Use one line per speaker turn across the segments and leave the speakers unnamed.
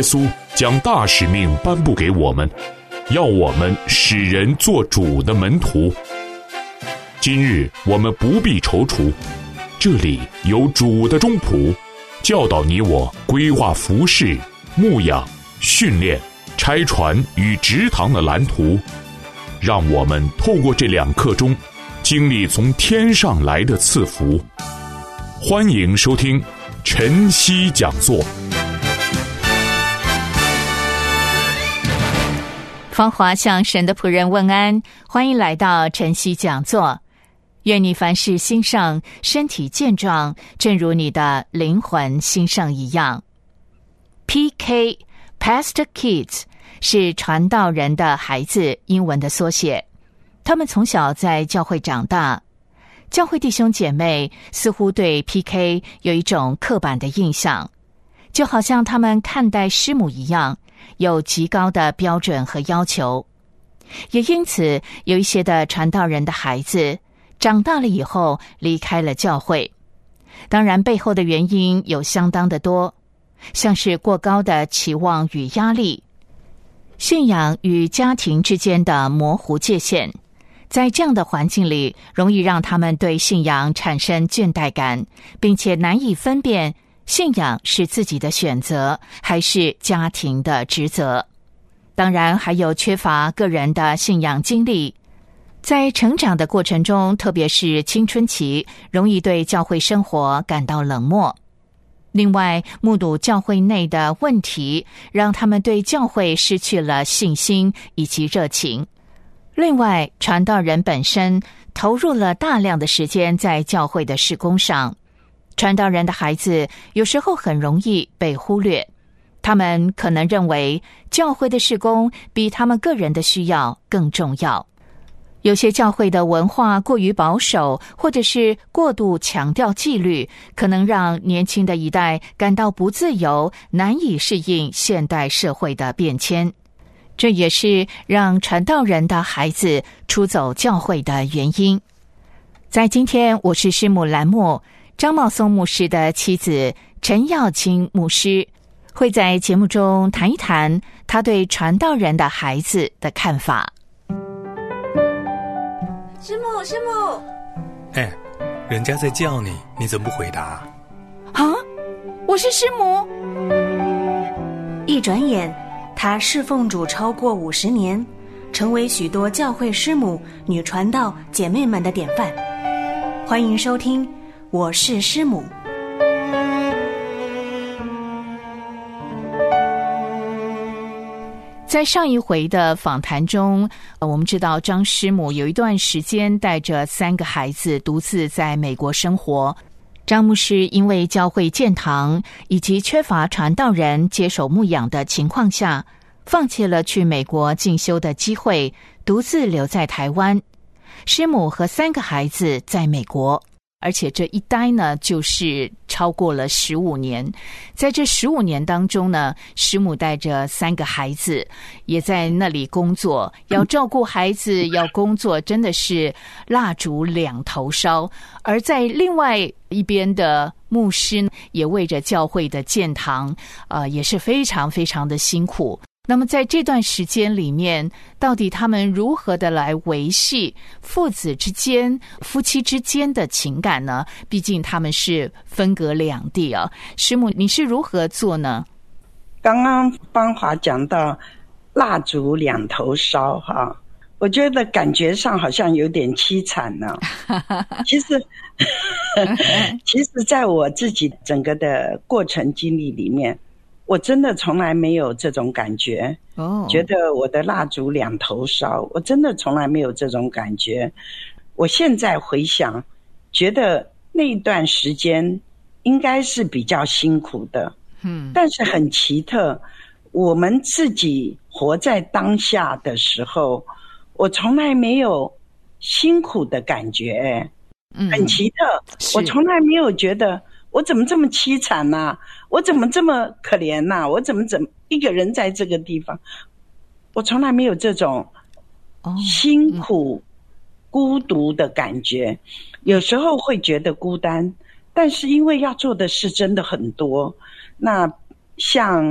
稣将大使命颁布给我们，要我们使人做主的门徒。今日我们不必踌躇，这里有主的中仆，教导你我规划服事、牧养、训练、拆船与植堂的蓝图，让我们透过这2课中经历从天上来的赐福。欢迎收听晨曦讲座。
芳华向神的仆人问安，欢迎来到晨曦讲座。愿你凡事兴盛，身体健壮，正如你的灵魂兴盛一样。PK Pastor Kids 是传道人的孩子英文的缩写，他们从小在教会长大。教会弟兄姐妹似乎对 PK 有一种刻板的印象，就好像他们看待师母一样，有极高的标准和要求。也因此，有一些的传道人的孩子长大了以后离开了教会。当然，背后的原因有相当的多，像是过高的期望与压力，信仰与家庭之间的模糊界限，在这样的环境里，容易让他们对信仰产生倦怠感，并且难以分辨信仰是自己的选择还是家庭的职责。当然，还有缺乏个人的信仰经历，在成长的过程中，特别是青春期，容易对教会生活感到冷漠。另外，目睹教会内的问题，让他们对教会失去了信心以及热情。另外，传道人本身投入了大量的时间在教会的事工上，传道人的孩子有时候很容易被忽略，他们可能认为教会的事工比他们个人的需要更重要。有些教会的文化过于保守，或者是过度强调纪律，可能让年轻的一代感到不自由，难以适应现代社会的变迁。这也是让传道人的孩子出走教会的原因。在今天我是师母栏目，张茂松牧师的妻子陈耀清牧师会在节目中谈一谈他对传道人的孩子的看法。
师母，
人家在叫你，你怎么不回答？
啊，我是师母。一转眼，她侍奉主超过50年，成为许多教会师母、女传道姐妹们的典范。欢迎收听《我是师母》。
在上一回的访谈中，我们知道张师母有一段时间带着3个孩子独自在美国生活。张牧师因为教会建堂以及缺乏传道人接手牧养的情况下，放弃了去美国进修的机会，独自留在台湾。师母和3个孩子在美国，而且这一待呢就是超过了15年。在这15年当中呢，师母带着3个孩子也在那里工作，要照顾孩子，要工作，真的是蜡烛2头烧。而在另外一边的牧师也为着教会的建堂，也是非常非常的辛苦。那么在这段时间里面，到底他们如何的来维系父子之间、夫妻之间的情感呢？毕竟他们是分隔两地啊。师母，你是如何做呢？
刚刚芳华讲到蜡烛2头烧哈，我觉得感觉上好像有点凄惨呢。其实在我自己整个的过程经历里面，我真的从来没有这种感觉，觉得我的蜡烛2头烧，我真的从来没有这种感觉。我现在回想，觉得那一段时间应该是比较辛苦的，但是很奇特，我们自己活在当下的时候，我从来没有辛苦的感觉，很奇特，我从来没有觉得我怎么这么凄惨啊，我怎么这么可怜啊，我怎么一个人在这个地方，我从来没有这种辛苦孤独的感觉。有时候会觉得孤单，但是因为要做的事真的很多。那像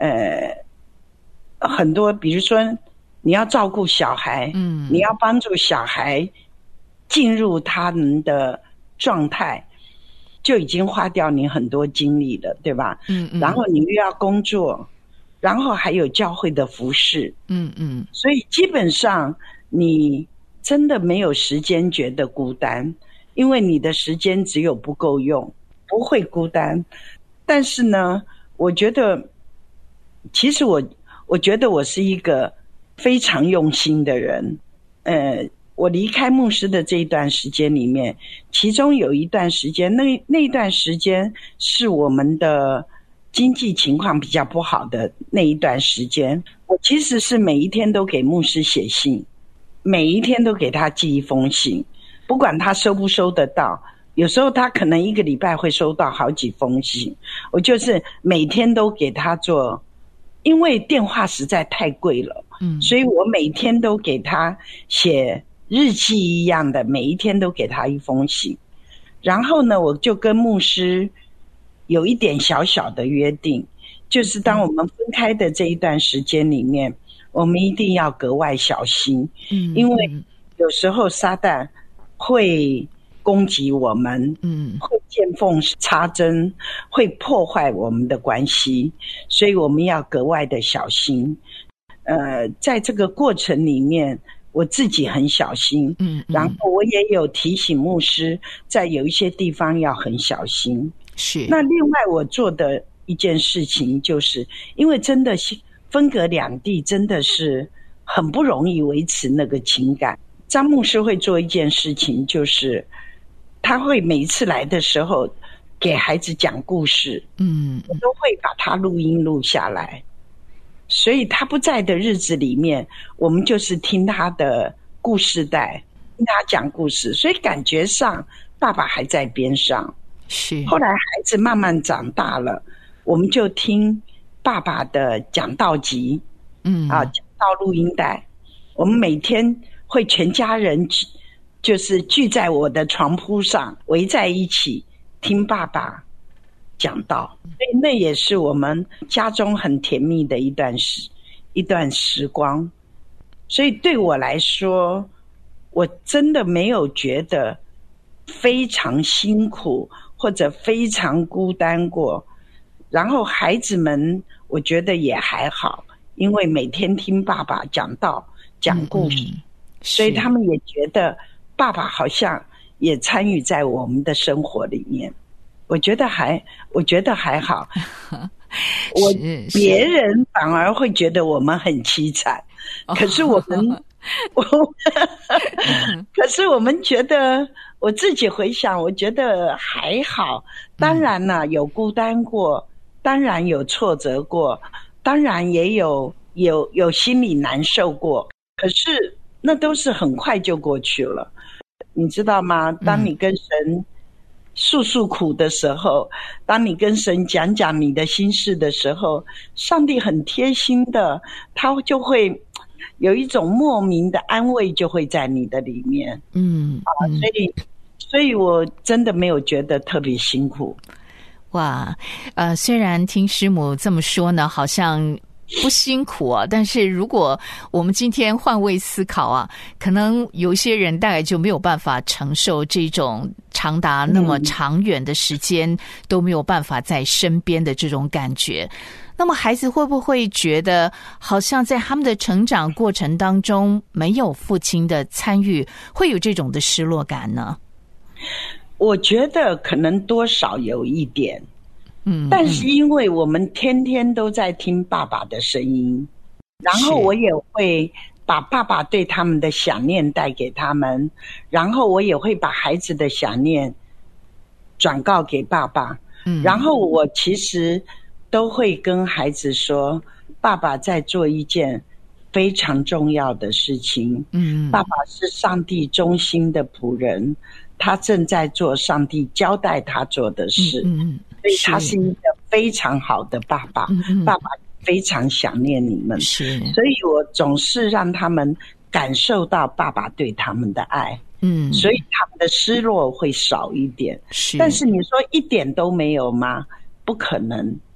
很多，比如说你要照顾小孩，你要帮助小孩进入他们的状态，就已经花掉你很多精力了，对吧？然后你又要工作，然后还有教会的服事，所以基本上你真的没有时间觉得孤单，因为你的时间只有不够用，不会孤单。但是呢，我觉得其实我觉得我是一个非常用心的人。我离开牧师的这一段时间里面，其中有一段时间，那一段时间是我们的经济情况比较不好的那一段时间，我其实是每一天都给牧师写信，每一天都给他寄一封信，不管他收不收得到，有时候他可能一个礼拜会收到好几封信，我就是每天都给他做，因为电话实在太贵了，所以我每天都给他写日记一样的，每一天都给他一封信。然后呢，我就跟牧师有一点小小的约定，就是当我们分开的这一段时间里面，我们一定要格外小心，因为有时候撒旦会攻击我们，会见缝插针，会破坏我们的关系，所以我们要格外的小心。在这个过程里面，我自己很小心，然后我也有提醒牧师，在有一些地方要很小心。
是。那
另外我做的一件事情，就是因为真的分隔两地，真的是很不容易维持那个情感。张牧师会做一件事情，就是他会每一次来的时候给孩子讲故事，我都会把他录音录下来。所以他不在的日子里面，我们就是听他的故事带，听他讲故事，所以感觉上爸爸还在边上。
是。
后来孩子慢慢长大了，我们就听爸爸的讲道集，讲道录音带。我们每天会全家人就是聚在我的床铺上，围在一起听爸爸讲道，所以那也是我们家中很甜蜜的一段时光。所以对我来说，我真的没有觉得非常辛苦或者非常孤单过。然后孩子们我觉得也还好，因为每天听爸爸讲道讲故事，所以他们也觉得爸爸好像也参与在我们的生活里面。我觉得还好。别人反而会觉得我们很凄惨，可是我们可是我们觉得，我自己回想，我觉得还好。当然了，有孤单过，当然有挫折过，当然也有心里难受过，可是那都是很快就过去了，你知道吗？当你跟神诉苦的时候，当你跟神讲你的心事的时候，上帝很贴心的，他就会有一种莫名的安慰就会在你的里面。所以我真的没有觉得特别辛苦。
哇，虽然听师母这么说呢，好像不辛苦啊，但是如果我们今天换位思考啊，可能有些人大概就没有办法承受这种长达那么长远的时间都没有办法在身边的这种感觉。那么孩子会不会觉得好像在他们的成长过程当中没有父亲的参与，会有这种的失落感呢？
我觉得可能多少有一点，但是因为我们天天都在听爸爸的声音，然后我也会把爸爸对他们的想念带给他们，然后我也会把孩子的想念转告给爸爸，然后我其实都会跟孩子说，爸爸在做一件非常重要的事情，爸爸是上帝忠心的仆人，他正在做上帝交代他做的事，所以他是一个非常好的爸爸，爸爸非常想念你们，所以我总是让他们感受到爸爸对他们的爱，所以他们的失落会少一点。但是你说一点都没有吗？不可能，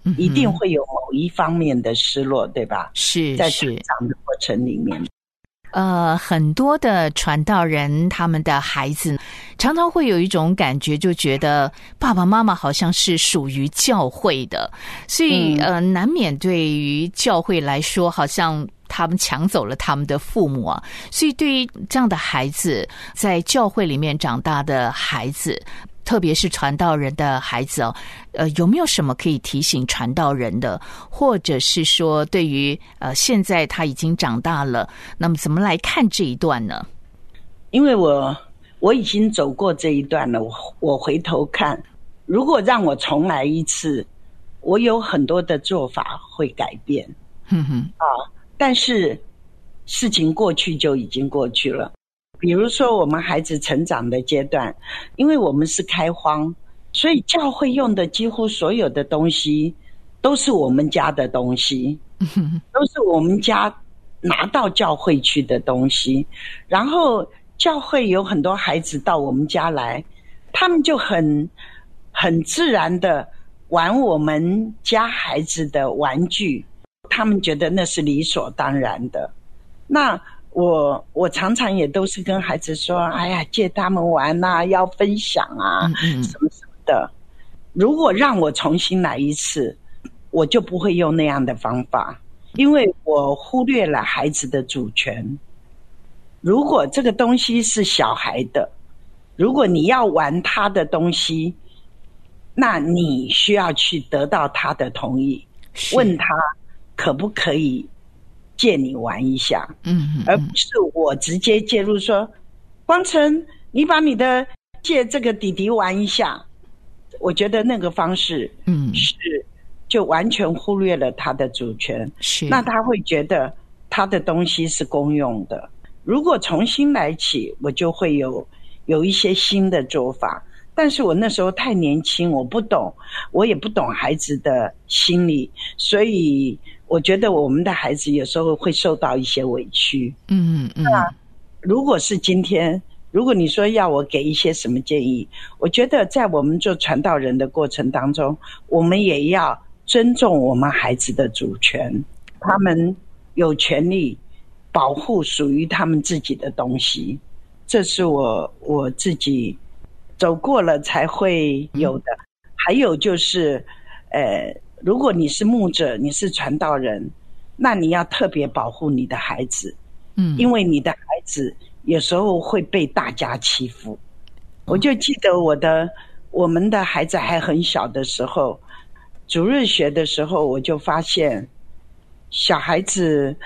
一定会有某一方面的失落，对吧？
是，
在成长的过程里面。
很多的传道人他们的孩子常常会有一种感觉，就觉得爸爸妈妈好像是属于教会的，所以难免对于教会来说，好像他们抢走了他们的父母啊。所以对于这样的孩子，在教会里面长大的孩子，特别是传道人的孩子有没有什么可以提醒传道人的，或者是说对于现在他已经长大了，那么怎么来看这一段呢？
因为我已经走过这一段了，我回头看，如果让我重来一次，我有很多的做法会改变。但是事情过去就已经过去了。比如说我们孩子成长的阶段，因为我们是开荒，所以教会用的几乎所有的东西都是我们家的东西，都是我们家拿到教会去的东西。然后教会有很多孩子到我们家来，他们就很自然的玩我们家孩子的玩具，他们觉得那是理所当然的。那我常常也都是跟孩子说，哎呀，借他们玩啊，要分享啊，什么什么的。如果让我重新来一次，我就不会用那样的方法，因为我忽略了孩子的主权。如果这个东西是小孩的，如果你要玩他的东西，那你需要去得到他的同意，问他可不可以借你玩一下，而不是我直接介入说，光成，你把你的借这个弟弟玩一下。我觉得那个方式是就完全忽略了他的主权，那他会觉得他的东西是公用的。如果重新来起，我就会有一些新的做法。但是我那时候太年轻，我不懂，我也不懂孩子的心理，所以我觉得我们的孩子有时候会受到一些委屈。那如果是今天，如果你说要我给一些什么建议，我觉得在我们做传道人的过程当中，我们也要尊重我们孩子的主权，他们有权利保护属于他们自己的东西，这是我自己走过了才会有的。还有就是如果你是牧者，你是传道人，那你要特别保护你的孩子，因为你的孩子有时候会被大家欺负。我就记得我们的孩子还很小的时候，主日学的时候，我就发现小孩子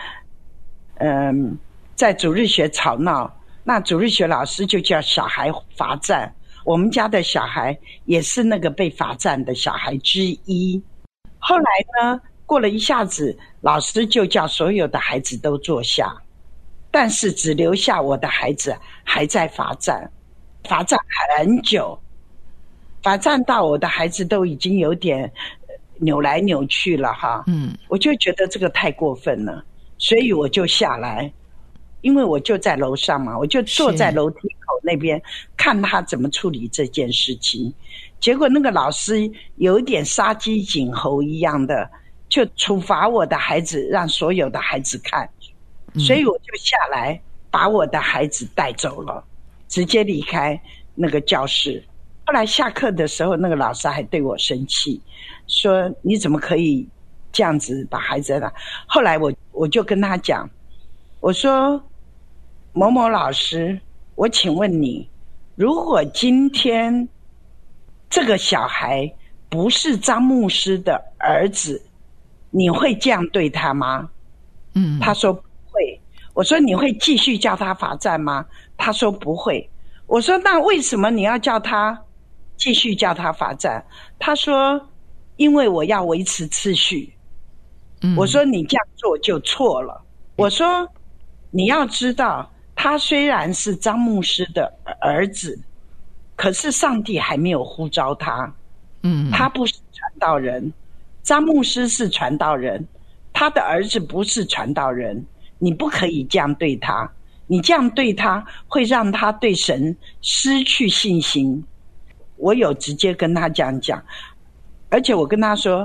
在主日学吵闹，那主日学老师就叫小孩罚站。我们家的小孩也是那个被罚站的小孩之一。后来呢，过了一下子，老师就叫所有的孩子都坐下，但是只留下我的孩子还在罚站，罚站很久，罚站到我的孩子都已经有点扭来扭去了哈。我就觉得这个太过分了，所以我就下来，因为我就在楼上嘛，我就坐在楼梯口那边看他怎么处理这件事情。结果那个老师有一点杀鸡儆猴一样的，就处罚我的孩子，让所有的孩子看。所以我就下来把我的孩子带走了，直接离开那个教室。后来下课的时候，那个老师还对我生气，说你怎么可以这样子把孩子带？后来我就跟他讲，我说某某老师，我请问你，如果今天这个小孩不是张牧师的儿子，你会这样对他吗？他说不会。我说你会继续叫他罚站吗？他说不会。我说那为什么你要叫他继续叫他罚站？他说因为我要维持秩序。我说你这样做就错了。我说你要知道，他虽然是张牧师的儿子，可是上帝还没有呼召他。他不是传道人，张牧师是传道人，他的儿子不是传道人。你不可以这样对他，你这样对他会让他对神失去信心。我有直接跟他这样讲，而且我跟他说，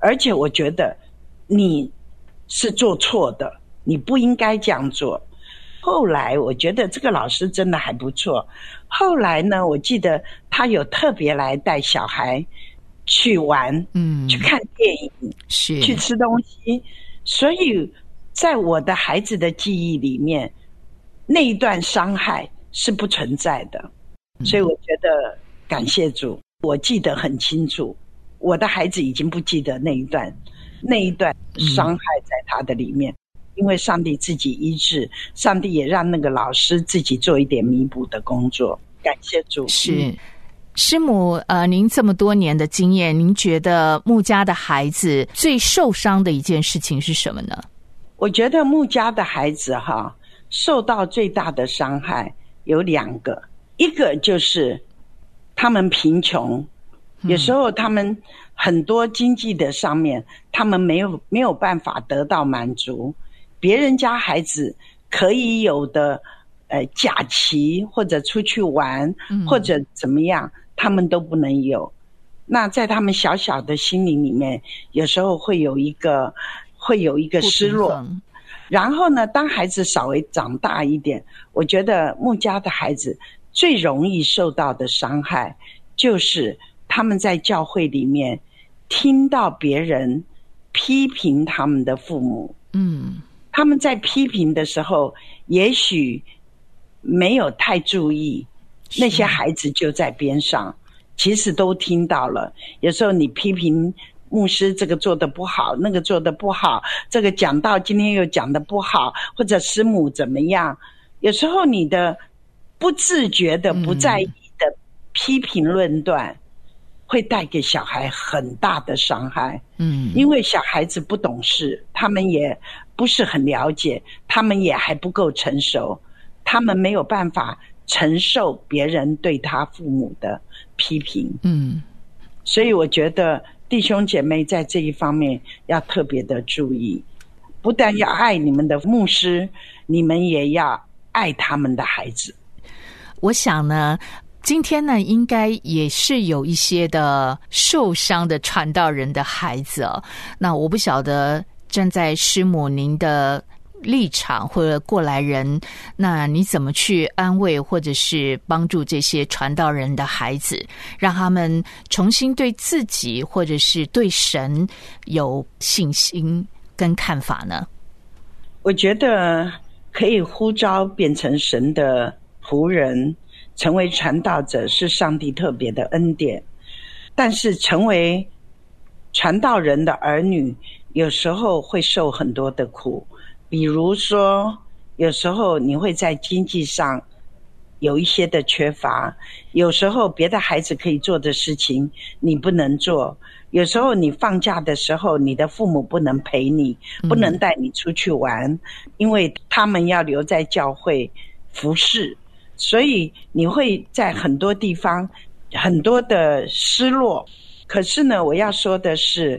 而且我觉得你是做错的，你不应该这样做。后来我觉得这个老师真的还不错，后来呢，我记得他有特别来带小孩去玩，去看电影，
是
去吃东西。所以在我的孩子的记忆里面，那一段伤害是不存在的。所以我觉得感谢主，我记得很清楚，我的孩子已经不记得那一段伤害在他的里面，因为上帝自己医治，上帝也让那个老师自己做一点弥补的工作。感谢主。
是师母，您这么多年的经验，您觉得牧家的孩子最受伤的一件事情是什么呢？
我觉得牧家的孩子受到最大的伤害有2个，一个就是他们贫穷，有时候他们很多经济的上面，他们没有办法得到满足，别人家孩子可以有的假期或者出去玩，或者怎么样，他们都不能有。那在他们小小的心灵里面，有时候会有一个失落。然后呢，当孩子稍微长大一点，我觉得牧家的孩子最容易受到的伤害，就是他们在教会里面听到别人批评他们的父母。他们在批评的时候，也许没有太注意，那些孩子就在边上，其实都听到了。有时候你批评牧师这个做得不好，那个做得不好，这个讲道今天又讲得不好，或者师母怎么样，有时候你的不自觉的不在意的批评论断，会带给小孩很大的伤害。因为小孩子不懂事，他们也不是很了解，他们也还不够成熟，他们没有办法承受别人对他父母的批评。所以我觉得弟兄姐妹在这一方面要特别的注意，不但要爱你们的牧师，你们也要爱他们的孩子。
我想呢，今天呢，应该也是有一些的受伤的传道人的孩子哦。那我不晓得站在师母您的立场或者过来人，那你怎么去安慰或者是帮助这些传道人的孩子，让他们重新对自己或者是对神有信心跟看法呢？
我觉得可以呼召变成神的仆人，成为传道者是上帝特别的恩典，但是成为传道人的儿女有时候会受很多的苦。比如说有时候你会在经济上有一些的缺乏，有时候别的孩子可以做的事情你不能做，有时候你放假的时候你的父母不能陪你，不能带你出去玩，因为他们要留在教会服侍，所以你会在很多地方很多的失落。可是呢，我要说的是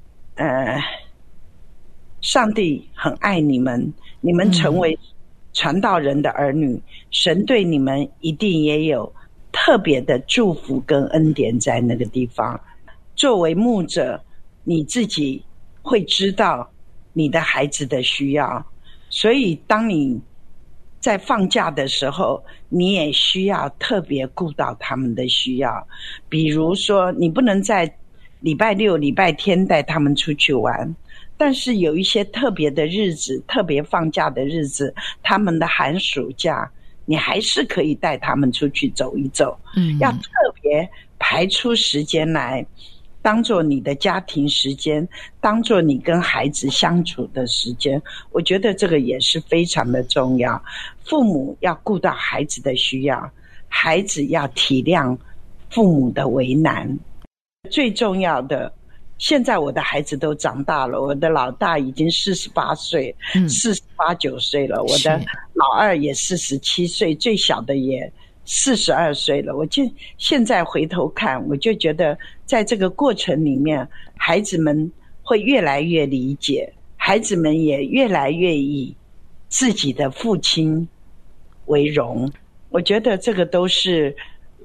上帝很爱你们，你们成为传道人的儿女，神对你们一定也有特别的祝福跟恩典在那个地方。作为牧者，你自己会知道你的孩子的需要，所以当你在放假的时候，你也需要特别顾到他们的需要。比如说你不能在礼拜六礼拜天带他们出去玩，但是有一些特别的日子，特别放假的日子，他们的寒暑假，你还是可以带他们出去走一走。要特别排出时间来当做你的家庭时间，当做你跟孩子相处的时间，我觉得这个也是非常的重要。父母要顾到孩子的需要，孩子要体谅父母的为难。最重要的，现在我的孩子都长大了，我的老大已经48岁，48、9岁了，我的老二也47岁，最小的也42岁了。我就现在回头看，我就觉得在这个过程里面，孩子们会越来越理解，孩子们也越来越以自己的父亲为荣。我觉得这个都是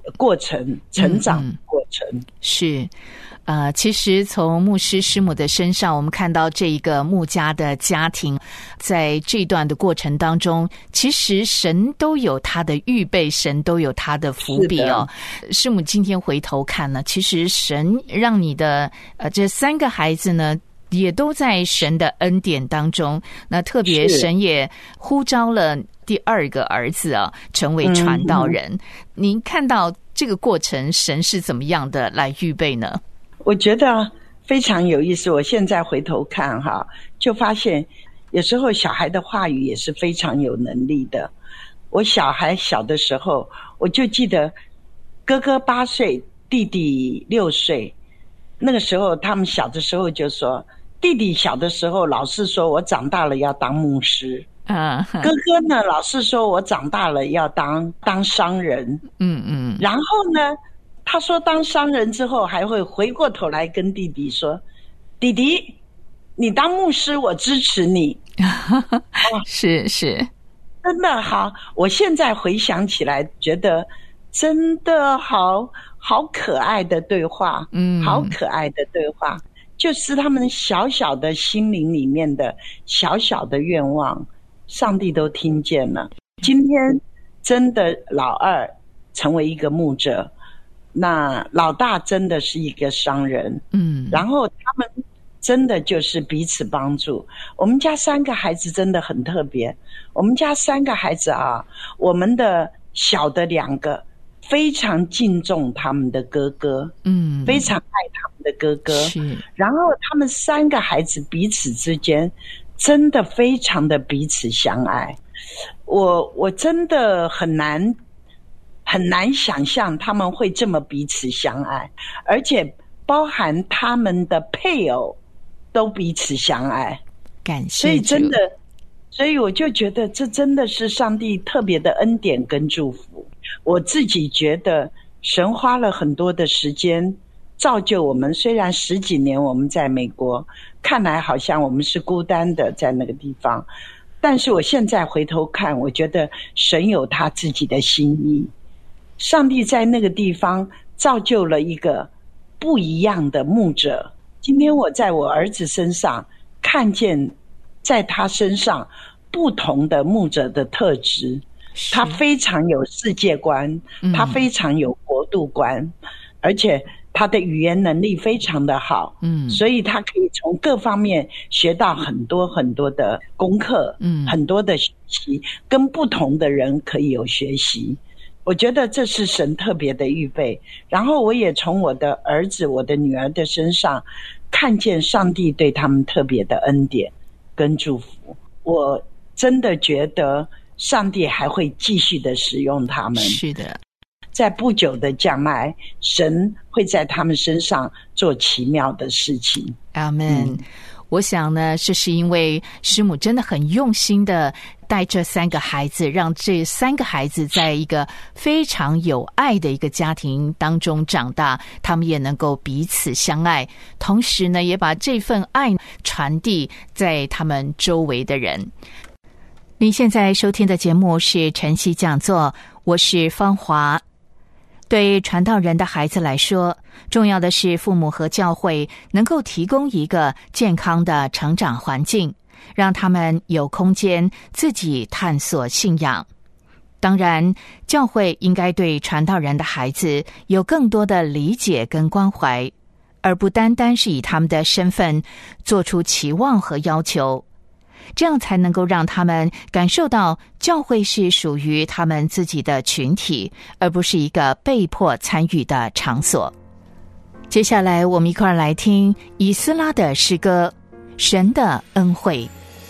过程，成长过程。
是。其实从牧师师母的身上，我们看到这一个牧家的家庭，在这段的过程当中，其实神都有他的预备，神都有他的伏笔哦。师母今天回头看呢，其实神让你的这3个孩子呢，也都在神的恩典当中。那特别神也呼召了第2个儿子啊，成为传道人。您看到这个过程，神是怎么样的来预备呢？
我觉得非常有意思。我现在回头看哈，就发现有时候小孩的话语也是非常有能力的。我小孩小的时候，我就记得哥哥8岁，弟弟6岁。那个时候他们小的时候就说，弟弟小的时候老是说我长大了要当牧师，哥哥呢老是说我长大了要当商人。然后呢他说当商人之后还会回过头来跟弟弟说，弟弟你当牧师我支持你。
是
真的好，我现在回想起来觉得真的好可爱的对话，好可爱的对话，就是他们小小的心灵里面的小小的愿望，上帝都听见了。今天真的老2成为一个牧者，那老大真的是一个商人，然后他们真的就是彼此帮助。我们家3个孩子真的很特别，我们家3个孩子啊，我们的小的2个非常敬重他们的哥哥，非常爱他们的哥哥，然后他们3个孩子彼此之间真的非常的彼此相爱。我真的很难想象他们会这么彼此相爱，而且包含他们的配偶都彼此相爱。
感谢主。
所以我就觉得这真的是上帝特别的恩典跟祝福。我自己觉得神花了很多的时间造就我们，虽然10几年我们在美国，看来好像我们是孤单的在那个地方，但是我现在回头看，我觉得神有他自己的心意。上帝在那个地方造就了一个不一样的牧者。今天我在我儿子身上看见在他身上不同的牧者的特质，他非常有世界观，他非常有国度观，而且他的语言能力非常的好，所以他可以从各方面学到很多很多的功课，很多的学习，跟不同的人可以有学习。我觉得这是神特别的预备。然后我也从我的儿子我的女儿的身上看见上帝对他们特别的恩典跟祝福。我真的觉得上帝还会继续的使用他们。
是的，
在不久的将来，神会在他们身上做奇妙的事情。
阿们。我想呢，这是因为师母真的很用心的带这3个孩子，让这3个孩子在一个非常有爱的一个家庭当中长大，他们也能够彼此相爱，同时呢，也把这份爱传递在他们周围的人。您现在收听的节目是晨曦讲座，我是芳华。对传道人的孩子来说，重要的是父母和教会能够提供一个健康的成长环境，让他们有空间自己探索信仰。当然，教会应该对传道人的孩子有更多的理解跟关怀，而不单单是以他们的身份做出期望和要求，这样才能够让他们感受到教会是属于他们自己的群体，而不是一个被迫参与的场所。接下来我们一块儿来听以斯拉的诗歌《神的恩惠》。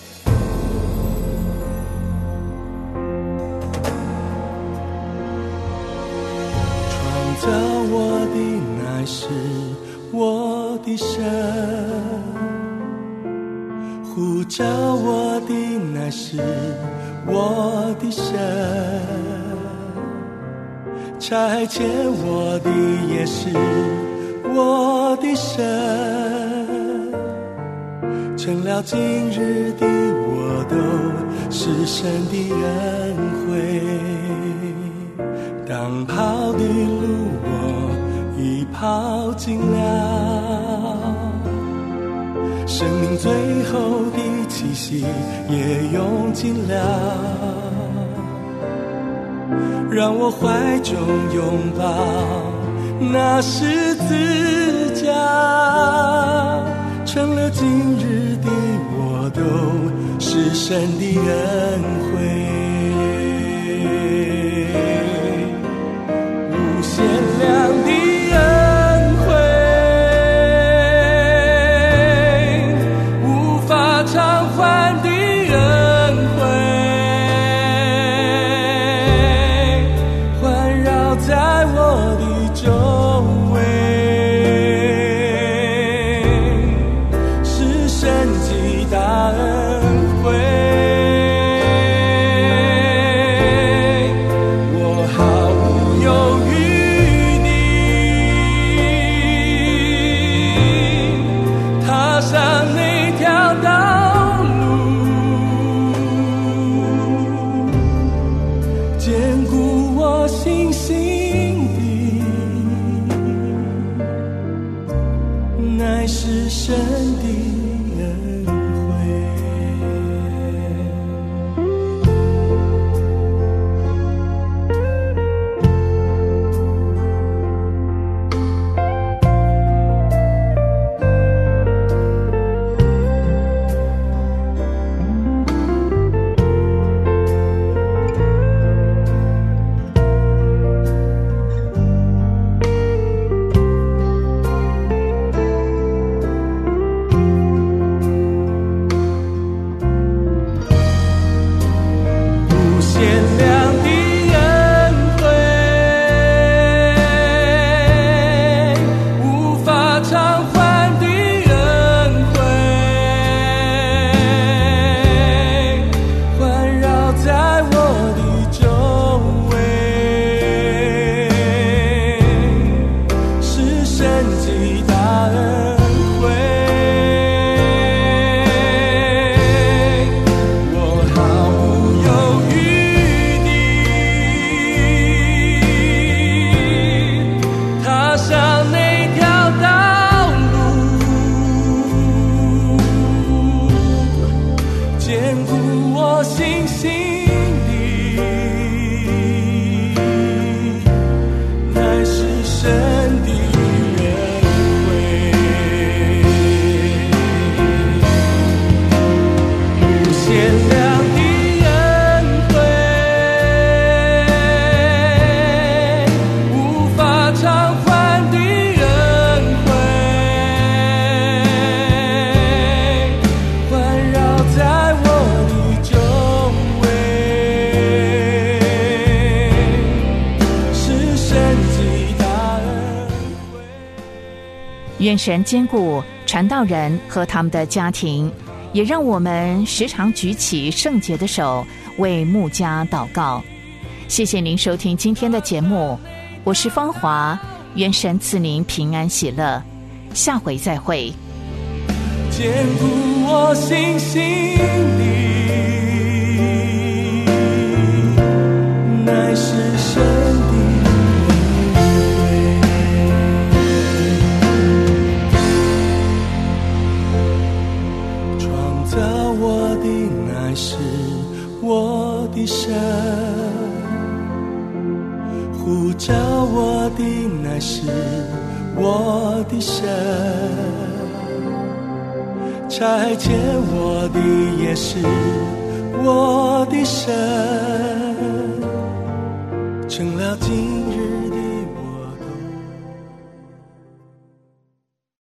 创造我的乃是我的神，呼召我的乃是我的神，差遣我的也是我的神，成了今日的我都是神的恩惠。当长跑的路我已跑尽了，生命最后的气息也用尽了，让我怀中拥抱那十字架，成了今日的我都是神的恩惠，无限量的恩惠，无法偿还的恩惠，环绕在我的周围，是神极大恩惠，我毫无犹豫地踏上那条道路，坚固我信心的乃是神的恩惠。
愿神兼顾传道人和他们的家庭，也让我们时常举起圣洁的手为牧家祷告。谢谢您收听今天的节目，我是芳华，愿神赐您平安喜乐，下回再会。
坚固我信心的乃是神是我的神，呼召我的乃是我的神，差遣我的也是我的神，成了今日的